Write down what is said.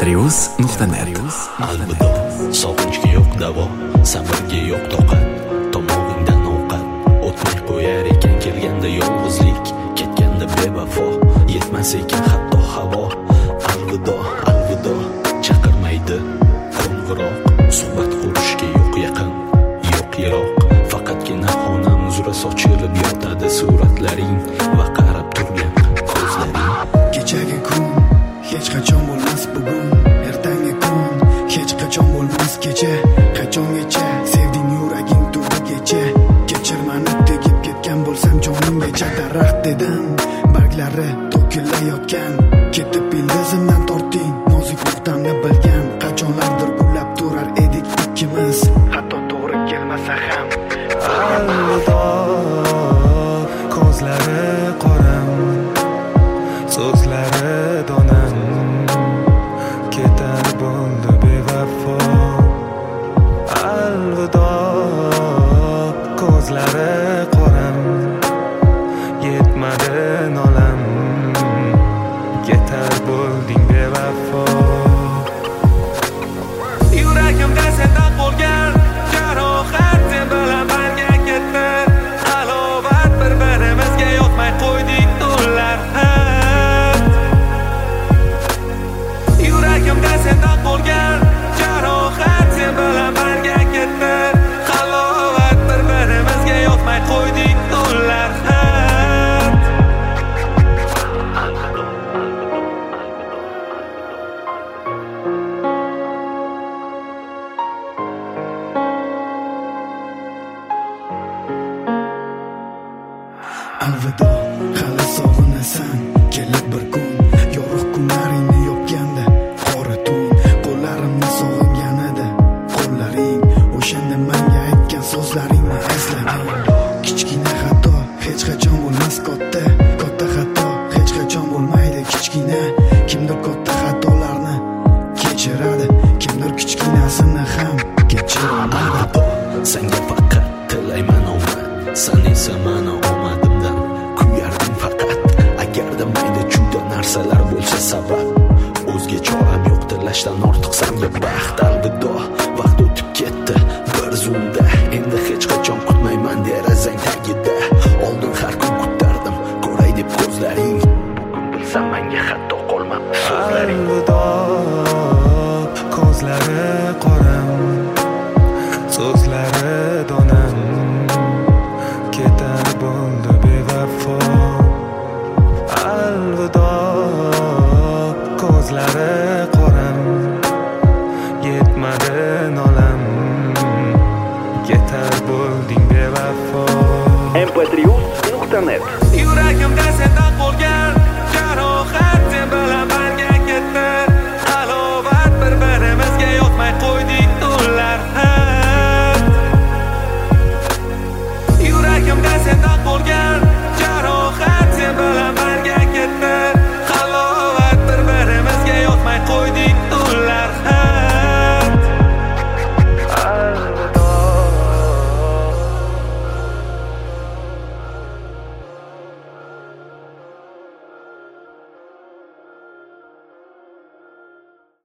mp3.net. Alvido, sog'inchga yo'q davo, sabrga yo'q toqat, tomog'ingdan ovqat o'tmay qo'yar ekan kelganda yolg'izlik, ketganda bevafo, yetmas ekan hatto havo. Alvido, alvido, chaqirmaydi qo'ng'iroq, suhbat qurishga yo'q yaqin, yo'q yiroq, faqatgina xonam uzra sochilib yotadi suratlaring va qarab turgan ko'zlaring. Kechagi kun hech qachon bo'lmas bugun, ertangi kun hech qachon bo'lmas kecha. Qachongacha sevding yuraging tubigacha, kechirmani tegib ketgan bo'lsam jonimgacha. Daraxtdan barglari to'kilayotgan, ketib ildizimdan torting, nozik nuqtamni bilgan. Qachonlardir gullab turar edik ikkimiz, hatto to'g'ri kelmasa ham. Alvido, ko'zlari qoram, so'zlari donam, ketar bo'ldi bevafo. Alvido, ko'zlari qoram, yetmadi nolam, ketar bo'lding bevafo. Yuragimda sendan qolgan jarohat, sen bilan birga ketdi halovat, bir-birimizga yoqmay qo'ydik tunlar. Yuragimda sendan qolgan jarohat, sen bilan birga ketdi halovat, bir-birimizga yoqmay qo'ydik tunlar. Alvido, hali sog'inasan, kelib bir kun yorug' kunlaringni yopganda qora tun, qo'llarimni sog'inganida qo'llaring, o'shanda menga aytgan so'zlaringni eslagan. Kichkina xato hech qachon bo'lmas katta, katta xato hech qachon bo'lmaydi kichkina. Kimdir katta xatolarni kechiradi, kimdir kichkinasini ham kechiradi. Senga faqat tilayman omad, sen esa mana omadimdan kuyarding faqat. Agarda mayda chuyda narsalar bo'lsa sabab, o'zga choram yo'q tilashdan ortiq senga baxt. Alvido, vaqt o'tib ketdi bir zumda, endi hech qachon kutmayman derazang tagida. Oldin har kun kutardim ko'ray deb ko'zlaring, bugun bilsam menga hatto qolmabdi so'zlaring. Alvido, ko'zlari qoram, so'zlari donam, ketar bo'ldi bevafo. Alvido, ko'zlari qoram, yetmadi nolam, ketar bo'lding bevafo. mp3.net. Yuragimda